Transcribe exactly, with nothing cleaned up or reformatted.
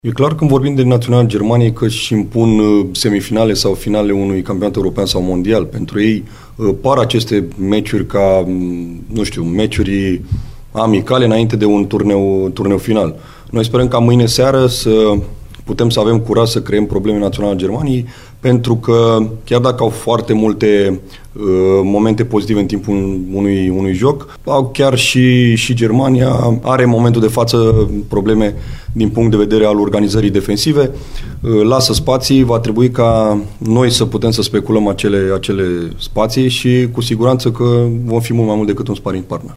E clar când vorbim de național Germaniei că își impun semifinale sau finale unui campionat european sau mondial. Pentru ei par aceste meciuri ca, nu știu, meciuri amicale înainte de un turneu, turneu final. Noi sperăm ca mâine seară să putem să avem curaj să creăm probleme naționale Germaniei, pentru că chiar dacă au foarte multe uh, momente pozitive în timpul unui, unui joc, au chiar și, și Germania are în momentul de față probleme din punct de vedere al organizării defensive, uh, lasă spații, va trebui ca noi să putem să speculăm acele, acele spații și cu siguranță că vom fi mult mai mult decât un sparring partner.